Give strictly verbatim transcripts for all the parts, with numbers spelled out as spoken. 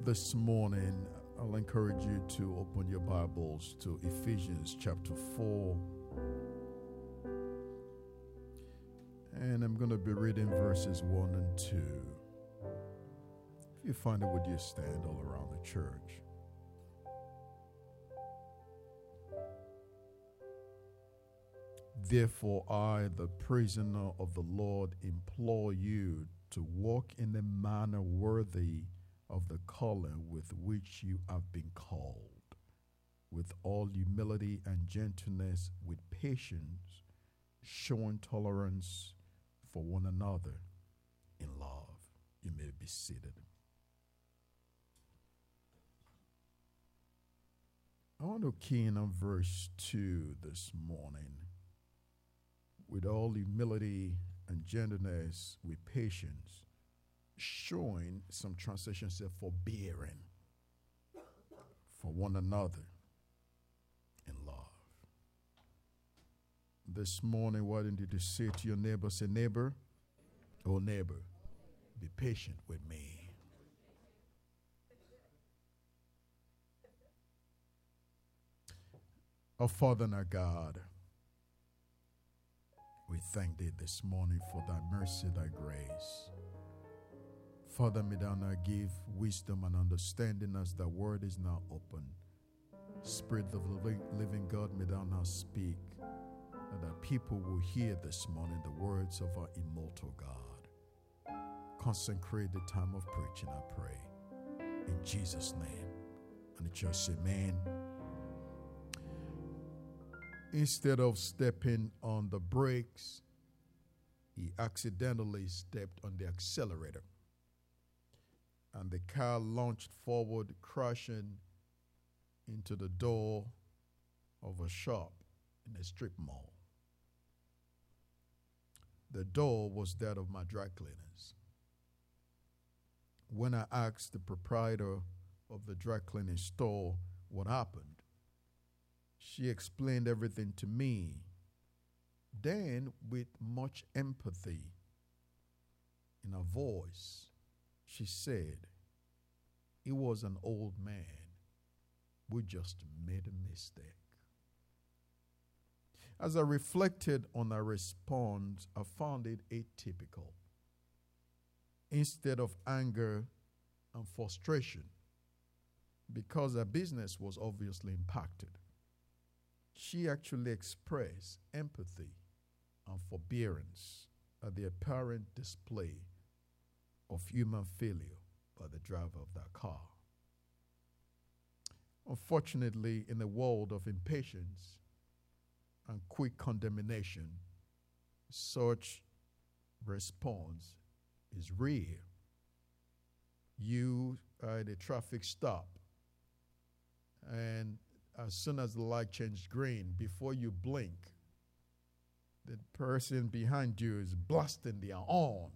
this morning, I'll encourage you to open your Bibles to Ephesians chapter four. And I'm going to be reading verses one and two. If you find it, would you stand all around the church? Therefore, I, the prisoner of the Lord, implore you to walk in a manner worthy of the calling with which you have been called, with all humility and gentleness, with patience, showing tolerance for one another in love. You may be seated. I want to key in on verse two this morning. With all humility and gentleness, with patience, showing, some translations say, forbearing for one another in love. This morning, why don't you just say to your neighbor, say, neighbor, oh neighbor, be patient with me. Our Father and our God, we thank thee this morning for thy mercy, thy grace. Father, may thou now give wisdom and understanding as thy word is now open. Spirit of the living, living God, may thou now speak, that thy people will hear this morning the words of our immortal God. Consecrate the time of preaching, I pray. In Jesus' name. And the church say, amen. Instead of stepping on the brakes, he accidentally stepped on the accelerator. And the car launched forward, crashing into the door of a shop in a strip mall. The door was that of my dry cleaners. When I asked the proprietor of the dry cleaning store what happened, she explained everything to me. Then, with much empathy in her voice, she said, it was an old man. We just made a mistake. As I reflected on her response, I found it atypical. Instead of anger and frustration, because her business was obviously impacted, she actually expressed empathy and forbearance at the apparent display of human failure by the driver of that car. Unfortunately, in a world of impatience and quick condemnation, such response is rare. You are at a traffic stop, and as soon as the light changed green, before you blink, the person behind you is blasting their horn.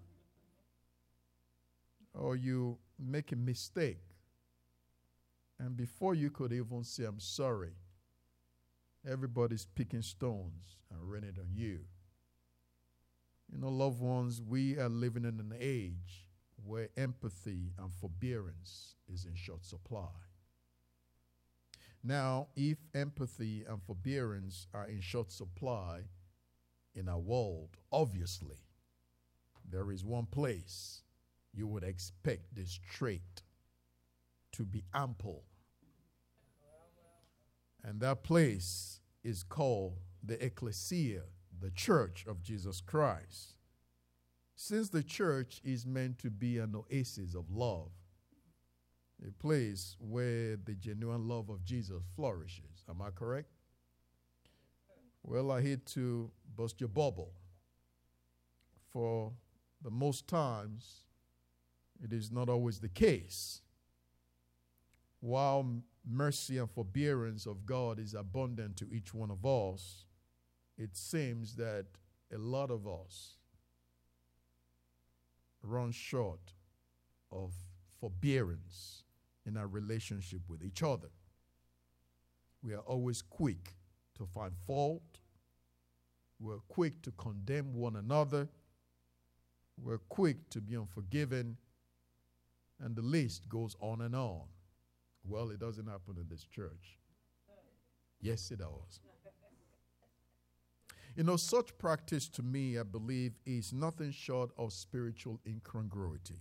Or you make a mistake, and before you could even say, I'm sorry, everybody's picking stones and raining it on you. You know, loved ones, we are living in an age where empathy and forbearance is in short supply. Now, if empathy and forbearance are in short supply in our world, obviously, there is one place you would expect this trait to be ample. And that place is called the ecclesia, the church of Jesus Christ. Since the church is meant to be an oasis of love, a place where the genuine love of Jesus flourishes. Am I correct? Well, I hate to bust your bubble. For the most times, it is not always the case. While mercy and forbearance of God is abundant to each one of us, it seems that a lot of us run short of forbearance in our relationship with each other. We are always quick to find fault. We're quick to condemn one another. We're quick to be unforgiving. And the list goes on and on. Well, it doesn't happen in this church. Yes, it does. You know, such practice to me, I believe, is nothing short of spiritual incongruity.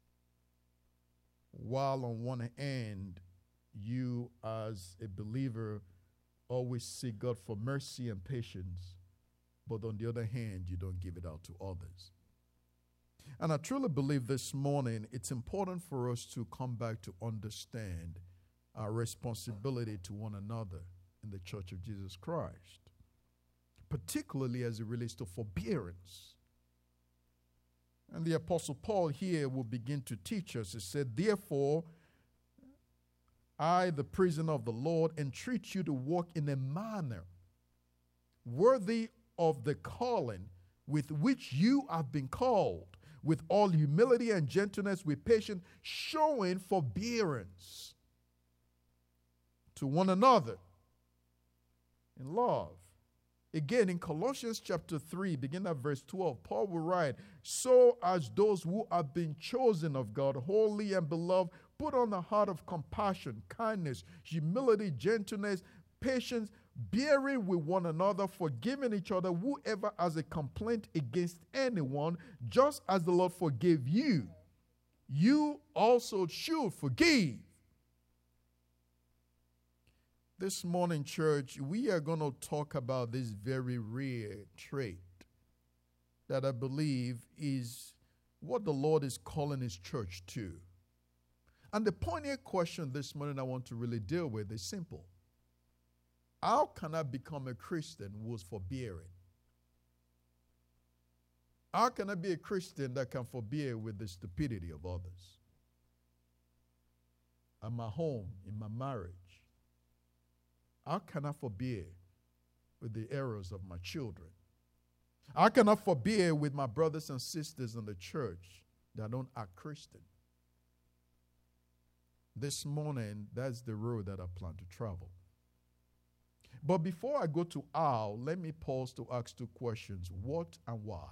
While on one hand, you as a believer always seek God for mercy and patience, but on the other hand, you don't give it out to others. And I truly believe this morning it's important for us to come back to understand our responsibility to one another in the Church of Jesus Christ, particularly as it relates to forbearance. And the Apostle Paul here will begin to teach us. He said, therefore, I, the prisoner of the Lord, entreat you to walk in a manner worthy of the calling with which you have been called, with all humility and gentleness, with patience, showing forbearance to one another in love. Again, in Colossians chapter three, beginning at verse twelve, Paul will write, so as those who have been chosen of God, holy and beloved, put on the heart of compassion, kindness, humility, gentleness, patience, bearing with one another, forgiving each other, whoever has a complaint against anyone, just as the Lord forgave you, you also should forgive. This morning, church, we are going to talk about this very rare trait that I believe is what the Lord is calling his church to. And the poignant question this morning I want to really deal with is simple. How can I become a Christian who is forbearing? How can I be a Christian that can forbear with the stupidity of others? At my home, in my marriage, how can I forbear with the errors of my children? How can I forbear with my brothers and sisters in the church that don't act Christian? This morning, that's the road that I plan to travel. But before I go to how, let me pause to ask two questions. What and why?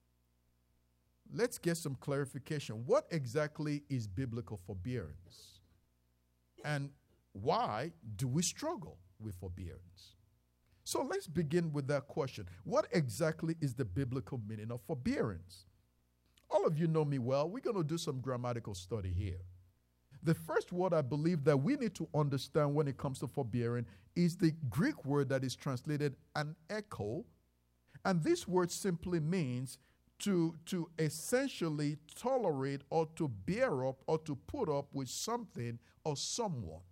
Let's get some clarification. What exactly is biblical forbearance? And why do we struggle with forbearance? So let's begin with that question. What exactly is the biblical meaning of forbearance? All of you know me well. We're going to do some grammatical study here. The first word I believe that we need to understand when it comes to forbearing is the Greek word that is translated aneko. And this word simply means to, to essentially tolerate or to bear up or to put up with something or someone.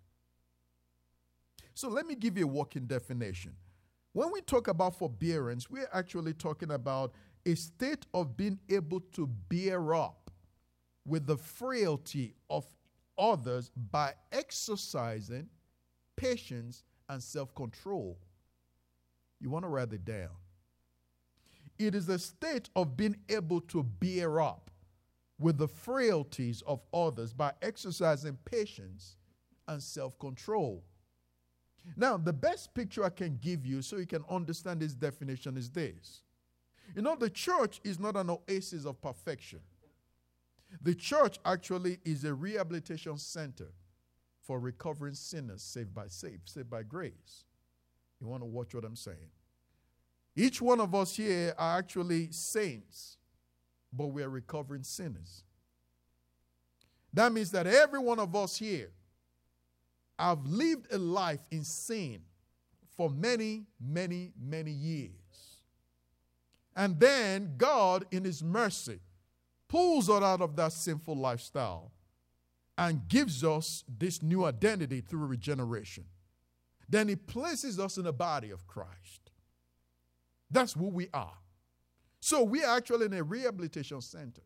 So let me give you a working definition. When we talk about forbearance, we're actually talking about a state of being able to bear up with the frailty of others by exercising patience and self-control. You want to write it down. It is a state of being able to bear up with the frailties of others by exercising patience and self-control. Now, the best picture I can give you so you can understand this definition is this. You know, the church is not an oasis of perfection. The church actually is a rehabilitation center for recovering sinners saved by saved, saved by grace. You want to watch what I'm saying? Each one of us here are actually saints, but we are recovering sinners. That means that every one of us here have lived a life in sin for many, many, many years. And then God, in his mercy, pulls us out of that sinful lifestyle and gives us this new identity through regeneration. Then he places us in the body of Christ. That's who we are. So we are actually in a rehabilitation center.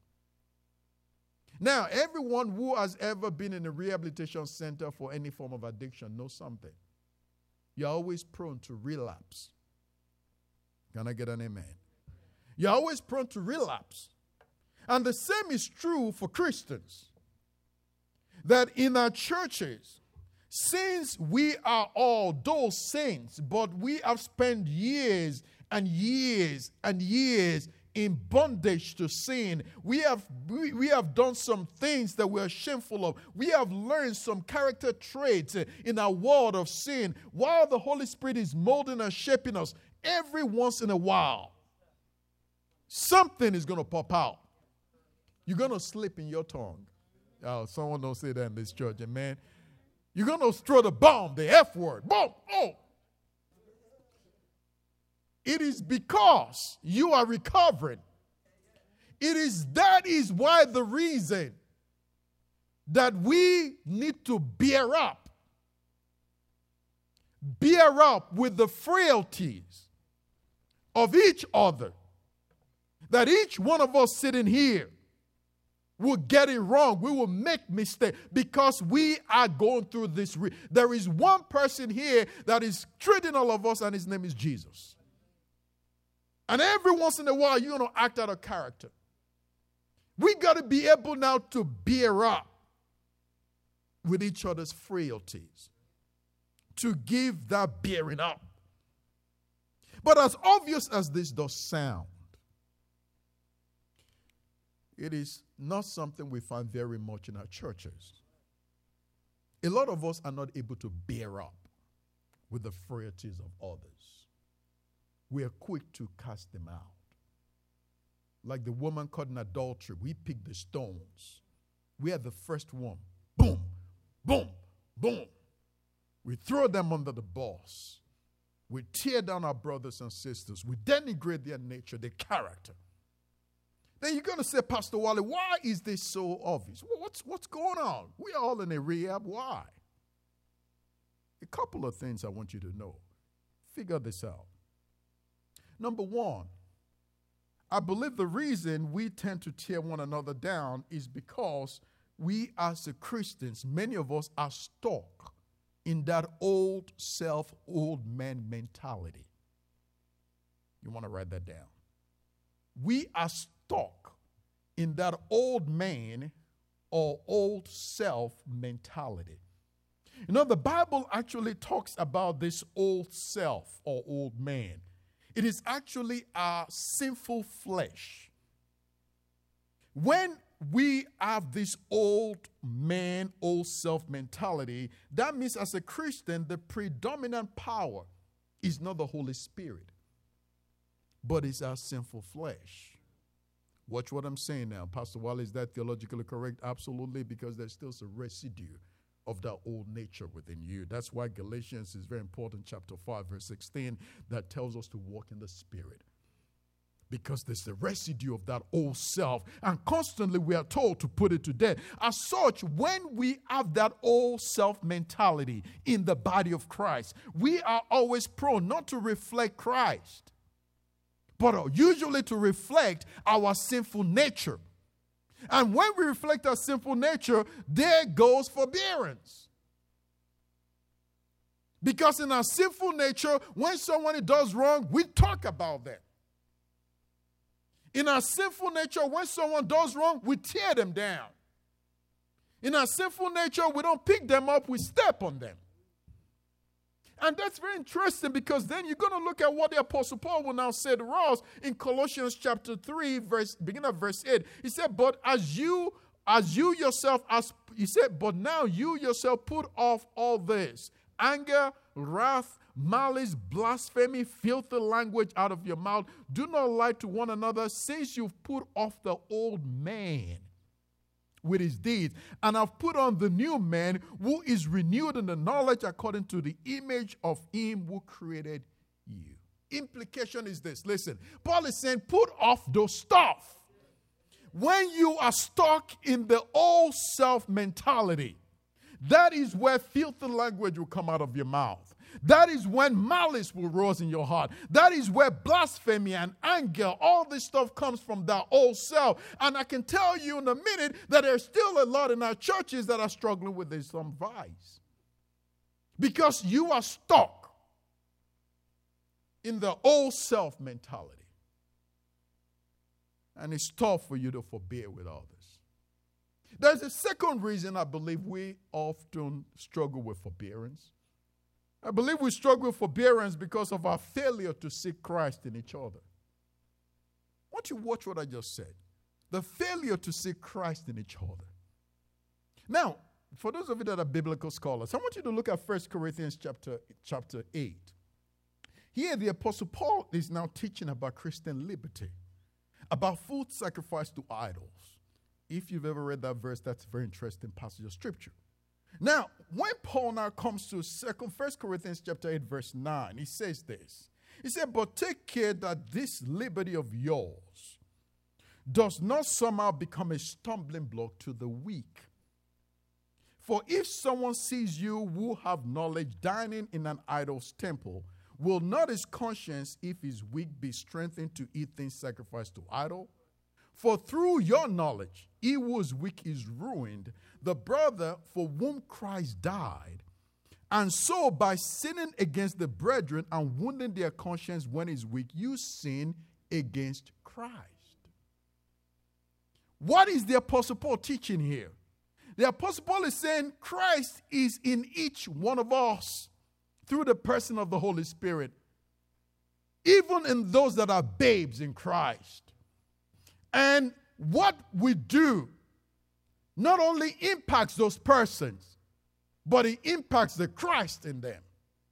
Now, everyone who has ever been in a rehabilitation center for any form of addiction knows something. You're always prone to relapse. Can I get an amen? You're always prone to relapse. And the same is true for Christians. That in our churches, since we are all those saints, but we have spent years and years and years in bondage to sin. We have, we, we have done some things that we are shameful of. We have learned some character traits in our world of sin. While the Holy Spirit is molding and shaping us, every once in a while, something is going to pop out. You're going to slip in your tongue. Oh, someone don't say that in this church, amen. You're going to throw the bomb, the F word. Boom. Oh. It is because you are recovering. It is that is why the reason that we need to bear up. Bear up with the frailties of each other. That each one of us sitting here will get it wrong. We will make mistakes because we are going through this. Re- there is one person here that is treating all of us, and his name is Jesus. And every once in a while, you're going to act out of character. We got to be able now to bear up with each other's frailties, to give that bearing up. But as obvious as this does sound, it is not something we find very much in our churches. A lot of us are not able to bear up with the frailties of others. We are quick to cast them out. Like the woman caught in adultery, we pick the stones. We are the first one. Boom, boom, boom. We throw them under the bus. We tear down our brothers and sisters. We denigrate their nature, their character. Then you're going to say, Pastor Wally, why is this so obvious? Well, what's, what's going on? We are all in a rehab. Why? A couple of things I want you to know. Figure this out. Number one, I believe the reason we tend to tear one another down is because we as Christians, many of us are stuck in that old self, old man mentality. You want to write that down. We are stuck in that old man or old self mentality. You know, the Bible actually talks about this old self or old man. It is actually our sinful flesh. When we have this old man, old self mentality, that means as a Christian, the predominant power is not the Holy Spirit, but it's our sinful flesh. Watch what I'm saying now. Pastor Wally, is that theologically correct? Absolutely, because there's still some residue of that old nature within you. That's why Galatians is very important, chapter five, verse sixteen, that tells us to walk in the Spirit. Because there's the residue of that old self, and constantly we are told to put it to death. As such, when we have that old self mentality in the body of Christ, we are always prone not to reflect Christ, but usually to reflect our sinful nature. And when we reflect our sinful nature, there goes forbearance. Because in our sinful nature, when someone does wrong, we talk about that. In our sinful nature, when someone does wrong, we tear them down. In our sinful nature, we don't pick them up, we step on them. And that's very interesting, because then you're going to look at what the Apostle Paul will now say to us in Colossians chapter three, verse, beginning of verse eight. He said, but as you, as you yourself, as he said, but now you yourself put off all this: anger, wrath, malice, blasphemy, filthy language out of your mouth. Do not lie to one another, since you've put off the old man with his deeds, and have put on the new man, who is renewed in the knowledge according to the image of him who created you. Implication is this. Listen, Paul is saying, put off those stuff. When you are stuck in the old self mentality, that is where filthy language will come out of your mouth. That is when malice will rise in your heart. That is where blasphemy and anger, all this stuff comes from that old self. And I can tell you in a minute that there's still a lot in our churches that are struggling with this some vice. Because you are stuck in the old self mentality. And it's tough for you to forbear with others. There's a second reason I believe we often struggle with forbearance. I believe we struggle with forbearance because of our failure to seek Christ in each other. I want you to watch what I just said. The failure to see Christ in each other. Now, for those of you that are biblical scholars, I want you to look at First Corinthians chapter, chapter eight. Here, the Apostle Paul is now teaching about Christian liberty, about food sacrificed to idols. If you've ever read that verse, that's a very interesting passage of Scripture. Now, when Paul now comes to First Corinthians chapter eight, verse nine, he says this. He said, but take care that this liberty of yours does not somehow become a stumbling block to the weak. For if someone sees you who have knowledge dining in an idol's temple, will not his conscience, if he is weak, be strengthened to eat things sacrificed to idol? For through your knowledge, he who is weak is ruined, the brother for whom Christ died. And so by sinning against the brethren and wounding their conscience when he's weak, you sin against Christ. What is the Apostle Paul teaching here? The Apostle Paul is saying Christ is in each one of us through the person of the Holy Spirit, even in those that are babes in Christ. And what we do not only impacts those persons, but it impacts the Christ in them.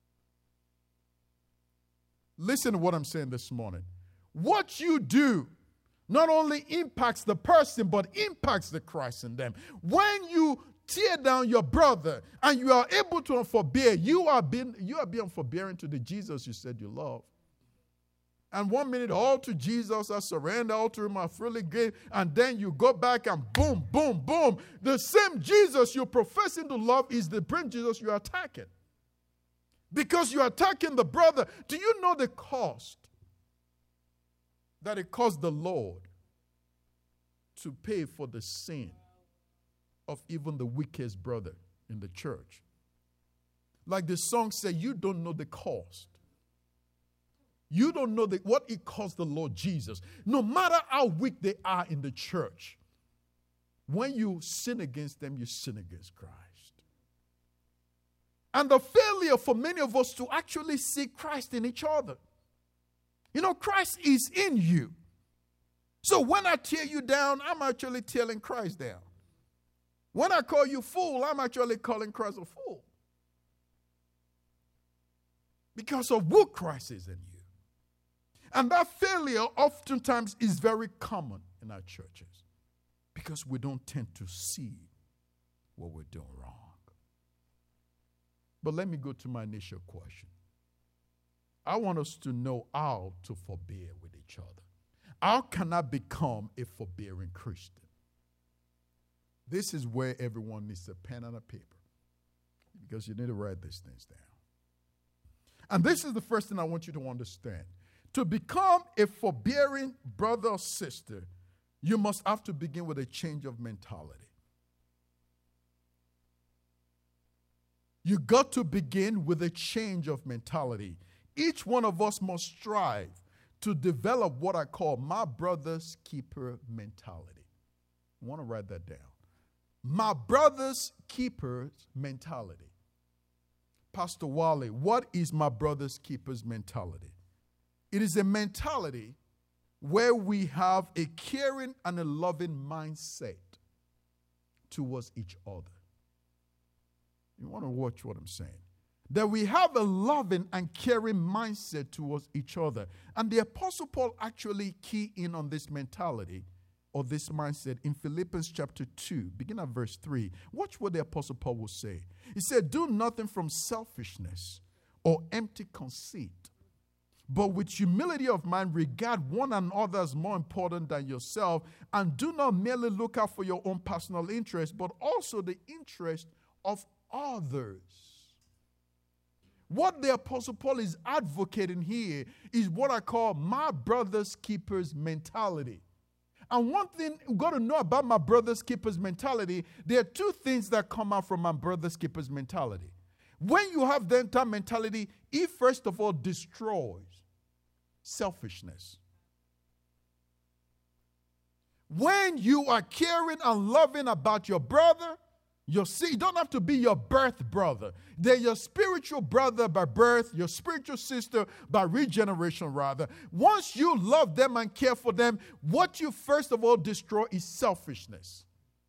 Listen to what I'm saying this morning. What you do not only impacts the person, but impacts the Christ in them. When you tear down your brother and you are able to forbear, you are being, you are being forbearing to the Jesus you said you love. And one minute, all to Jesus, I surrender, all to him, I freely give. And then you go back and boom, boom, boom. The same Jesus you're professing to love is the same Jesus you're attacking. Because you're attacking the brother. Do you know the cost that it cost the Lord to pay for the sin of even the weakest brother in the church? Like the song said, you don't know the cost. You don't know the, what it cost the Lord Jesus. No matter how weak they are in the church, when you sin against them, you sin against Christ. And the failure for many of us to actually see Christ in each other. You know, Christ is in you. So when I tear you down, I'm actually tearing Christ down. When I call you fool, I'm actually calling Christ a fool. Because of who Christ is in you. And that failure oftentimes is very common in our churches because we don't tend to see what we're doing wrong. But let me go to my initial question. I want us to know how to forbear with each other. How can I become a forbearing Christian? This is where everyone needs a pen and a paper because you need to write these things down. And this is the first thing I want you to understand. To become a forbearing brother or sister, you must have to begin with a change of mentality. You got to begin with a change of mentality. Each one of us must strive to develop what I call my brother's keeper mentality. I want to write that down. My brother's keeper's mentality. Pastor Wally, what is my brother's keeper's mentality? It is a mentality where we have a caring and a loving mindset towards each other. You want to watch what I'm saying? That we have a loving and caring mindset towards each other. And the Apostle Paul actually key in on this mentality or this mindset in Philippians chapter two, begin at verse three. Watch what the Apostle Paul will say. He said, do nothing from selfishness or empty conceit, but with humility of mind, regard one another as more important than yourself, and do not merely look out for your own personal interest, but also the interest of others. What the Apostle Paul is advocating here is what I call my brother's keeper's mentality. And one thing you've got to know about my brother's keeper's mentality, there are two things that come out from my brother's keeper's mentality. When you have that mentality, it first of all destroys selfishness. When you are caring and loving about your brother, Your see, don't have to be your birth brother. They're your spiritual brother by birth, your spiritual sister by regeneration, rather. Once you love them and care for them, what you first of all destroy is selfishness.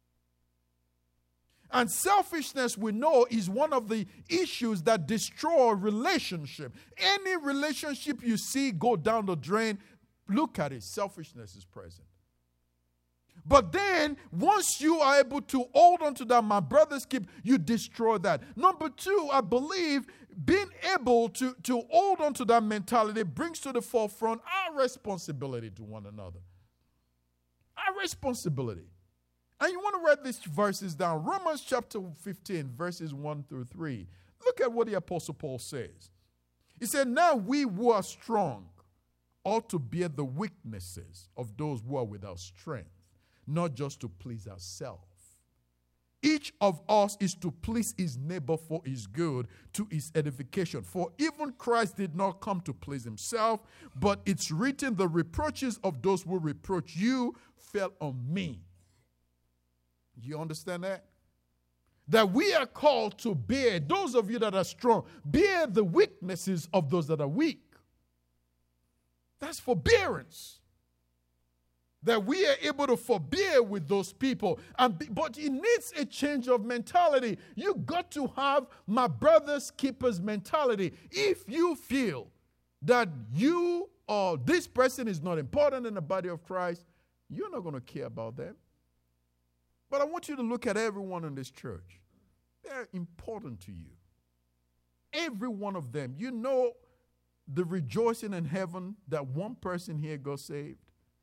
And selfishness, we know, is one of the issues that destroy relationship. Any relationship you see go down the drain, look at it. Selfishness is present. But then, once you are able to hold on to that, my brother's keep, you destroy that. Number two, I believe being able to, to hold on to that mentality brings to the forefront our responsibility to one another. Our responsibility. And you want to write these verses down. Romans chapter fifteen, verses one through three. Look at what the Apostle Paul says. He said, now we who are strong ought to bear the weaknesses of those who are without strength, not just to please ourselves. Each of us is to please his neighbor for his good, to his edification. For even Christ did not come to please himself, but it's written, the reproaches of those who reproach you fell on me. You understand that? That we are called to bear, those of you that are strong, bear the weaknesses of those that are weak. That's forbearance. That we are able to forbear with those people. And be, but it needs a change of mentality. You got to have my brother's keeper's mentality. If you feel that you or this person is not important in the body of Christ, you're not going to care about them. But I want you to look at everyone in this church. They're important to you. Every one of them. You know the rejoicing in heaven that one person here got saved.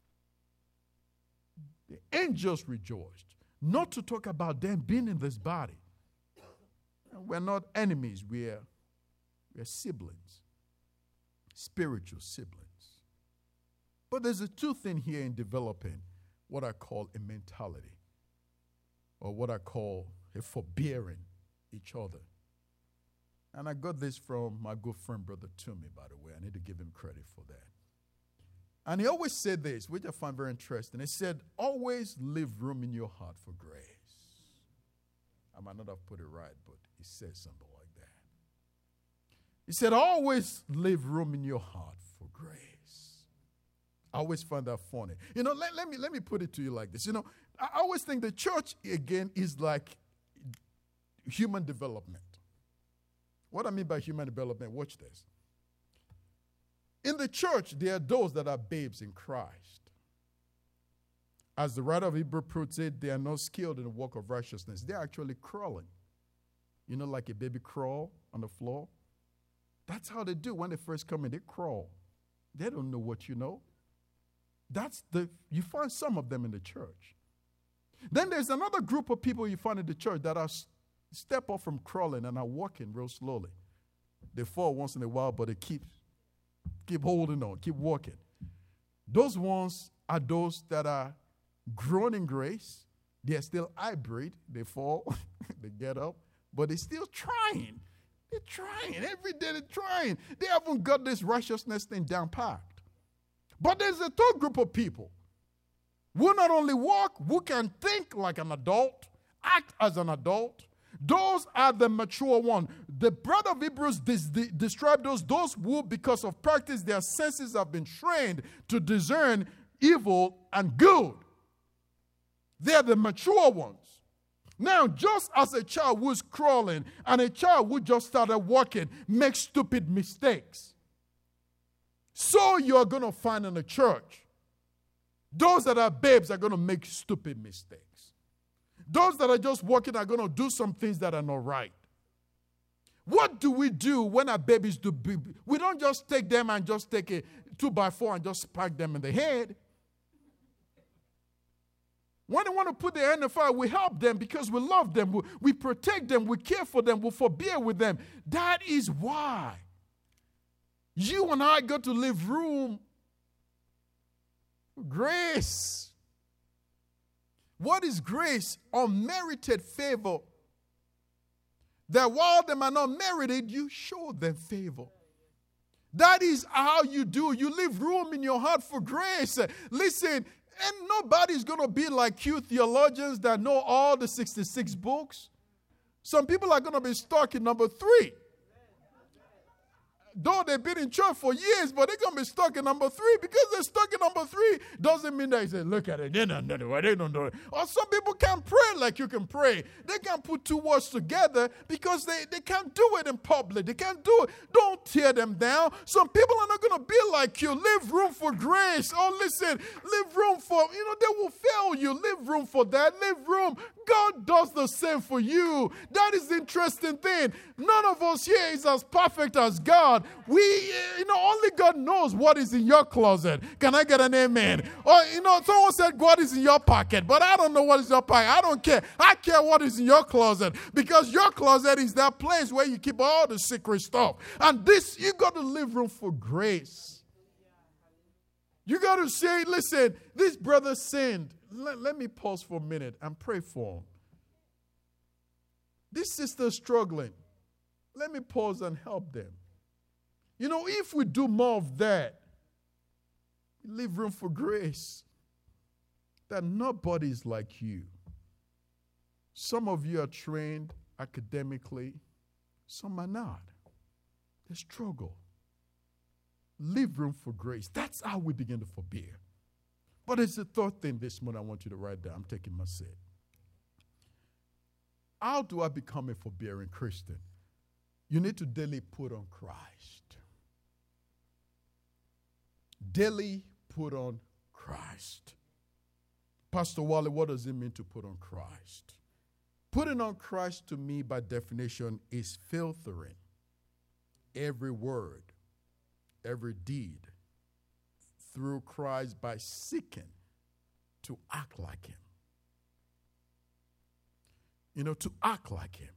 The angels rejoiced. Not to talk about them being in this body. We're not enemies. We're, we're siblings. Spiritual siblings. But there's a two thing here in developing what I call a mentality. Or what I call a forbearing each other. And I got this from my good friend, Brother Toomey, by the way. I need to give him credit for that. And he always said this, which I find very interesting. He said, always leave room in your heart for grace. I might not have put it right, but he said something like that. He said, always leave room in your heart for grace. I always find that funny. You know, let, let me let me put it to you like this. You know, I always think the church, again, is like human development. What I mean by human development, watch this. In the church, there are those that are babes in Christ. As the writer of Hebrews puts it, they are not skilled in the work of righteousness. They're actually crawling. You know, like a baby crawl on the floor. That's how they do when they first come in. They crawl. They don't know what you know. That's the, you find some of them in the church. Then there's another group of people you find in the church that are step off from crawling and are walking real slowly. They fall once in a while, but they keep, keep holding on, keep walking. Those ones are those that are grown in grace. They're still hybrid. They fall, they get up, but they're still trying. They're trying. Every day they're trying. They haven't got this righteousness thing down packed. But there's a third group of people who not only walk, who can think like an adult, act as an adult. Those are the mature ones. The brother of Hebrews des- de- described those, those who, because of practice, their senses have been trained to discern evil and good. They are the mature ones. Now, just as a child who's crawling and a child who just started walking makes stupid mistakes, so you're going to find in the church, those that are babes are going to make stupid mistakes. Those that are just walking are going to do some things that are not right. What do we do when our babies do? We don't just take them and just take a two by four and just smack them in the head. When they want to put their hand in the fire, we help them because we love them. We, we protect them. We care for them. We forbear with them. That is why you and I got to leave room for grace. What is grace? Unmerited favor. That while they are not merited, you show them favor. That is how you do. You leave room in your heart for grace. Listen, and nobody's going to be like you theologians that know all the sixty-six books. Some people are going to be stuck in number three. Though they've been in church for years, but they're going to be stuck in number three. Because they're stuck in number three doesn't mean that you say, look at it, they don't know it, they don't know it. Or some people can't pray like you can pray. They can't put two words together because they, they can't do it in public. They can't do it. Don't tear them down. Some people are not going to be like you. Leave room for grace. Oh, listen, leave room for, you know, they will fail you. Leave room for that. Leave room. God does the same for you. That is the interesting thing. None of us here is as perfect as God. We, you know, only God knows what is in your closet. Can I get an amen? Or, you know, someone said God is in your pocket, but I don't know what is in your pocket. I don't care. I care what is in your closet, because your closet is that place where you keep all the secret stuff. And this, you got to leave room for grace. You got to say, listen, this brother sinned. Let, let me pause for a minute and pray for him. This sister is struggling. Let me pause and help them. You know, if we do more of that, leave room for grace. That nobody is like you. Some of you are trained academically. Some are not. They struggle. Leave room for grace. That's how we begin to forbear. But it's the third thing this morning I want you to write down. I'm taking my seat. How do I become a forbearing Christian? You need to daily put on Christ. Daily put on Christ. Pastor Wally, what does it mean to put on Christ? Putting on Christ to me, by definition, is filtering every word, every deed through Christ by seeking to act like him. You know, to act like him.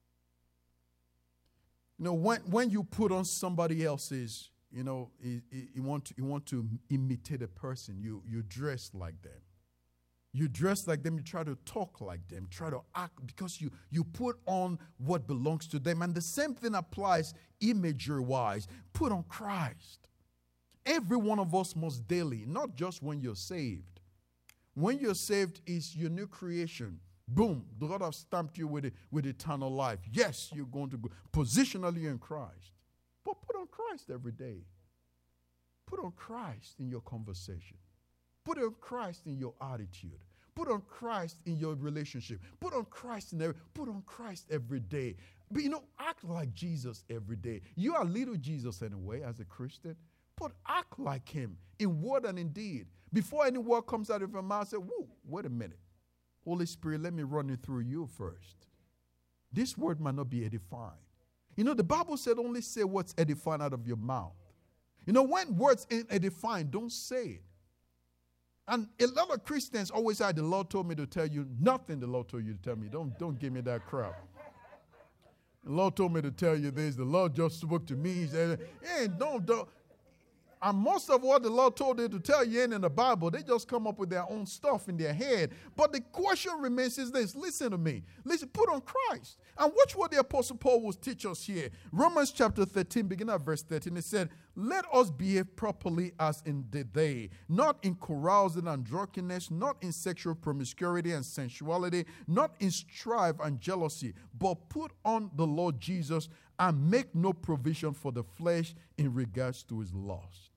You know, when, when you put on somebody else's, you know, you, you, want to, you want to imitate a person, you, you dress like them. You dress like them, you try to talk like them, try to act, because you, you put on what belongs to them. And the same thing applies imagery-wise. Put on Christ. Every one of us must daily, not just when you're saved. When you're saved is your new creation. Boom, God has stamped you with, it, with eternal life. Yes, you're going to go positionally in Christ. But put on Christ every day. Put on Christ in your conversation. Put on Christ in your attitude. Put on Christ in your relationship. Put on Christ in every, put on Christ every day. But you know, act like Jesus every day. You are little Jesus anyway as a Christian. But act like him in word and in deed. Before any word comes out of your mouth, say, whoa, wait a minute. Holy Spirit, let me run it through you first. This word might not be edifying. You know, the Bible said only say what's edifying out of your mouth. You know, when words ain't edifying, don't say it. And a lot of Christians always say, the Lord told me to tell you nothing. The Lord told you to tell me. Don't, don't give me that crap. The Lord told me to tell you this. The Lord just spoke to me. He said, hey, don't, don't. And most of what the Lord told them to tell you ain't in the Bible. They just come up with their own stuff in their head. But the question remains is this. Listen to me. Listen, put on Christ. And watch what the Apostle Paul will teach us here. Romans chapter thirteen, beginning at verse thirteen, it said, let us behave properly as in the day, not in carousing and drunkenness, not in sexual promiscuity and sensuality, not in strife and jealousy, but put on the Lord Jesus and make no provision for the flesh in regards to his lust.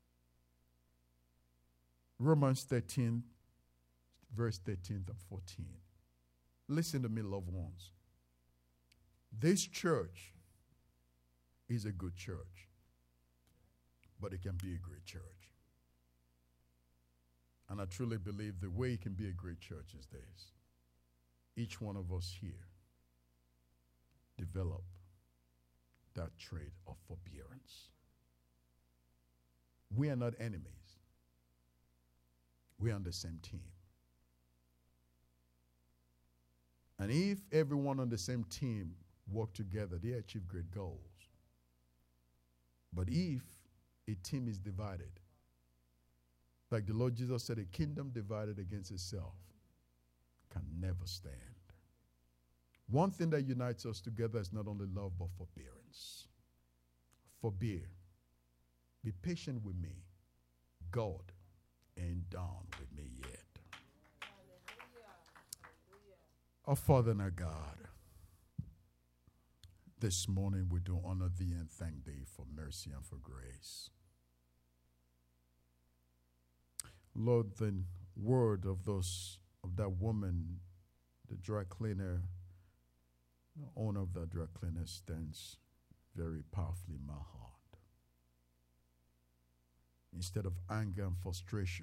Romans thirteen, verse thirteen and fourteen. Listen to me, loved ones. This church is a good church, but it can be a great church. And I truly believe the way it can be a great church is this. Each one of us here develop that trait of forbearance. We are not enemies. We are on the same team. And if everyone on the same team work together, they achieve great goals. But if a team is divided, like the Lord Jesus said, a kingdom divided against itself can never stand. One thing that unites us together is not only love, but forbearance. Forbear. Be patient with me. God ain't done with me yet. Our Father and our God, This morning we do honor thee and thank thee for mercy and for grace. Lord, the word of those of that woman, the dry cleaner, the owner of that dry cleaner, stands very powerfully in my heart. Instead of anger and frustration,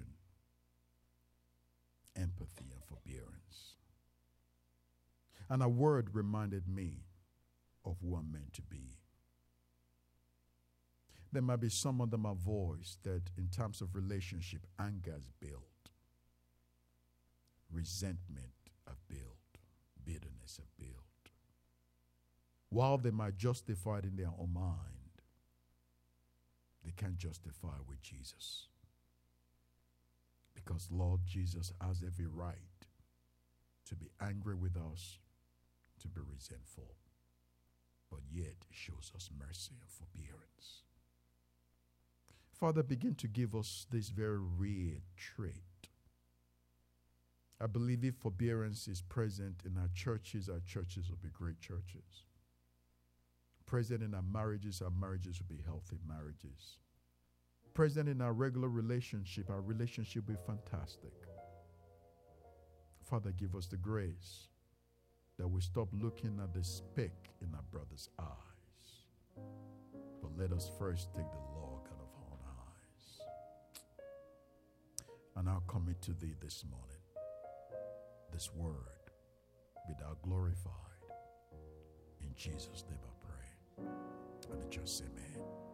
empathy and forbearance. And a word reminded me of who I'm meant to be. There might be some under my voice that in terms of relationship, anger has built. Resentment have built. Bitterness have built. While they might justify it in their own mind, they can't justify it with Jesus. Because Lord Jesus has every right to be angry with us, to be resentful, but yet shows us mercy and forbearance. Father, begin to give us this very rare trait. I believe if forbearance is present in our churches, our churches will be great churches. Present in our marriages, our marriages will be healthy marriages. Present in our regular relationship, our relationship will be fantastic. Father, give us the grace that we stop looking at the speck in our brother's eyes. But let us first take the log out of our own eyes. And I'll commit to thee this morning. This word be thou glorified. In Jesus' name I pray. And the church say amen.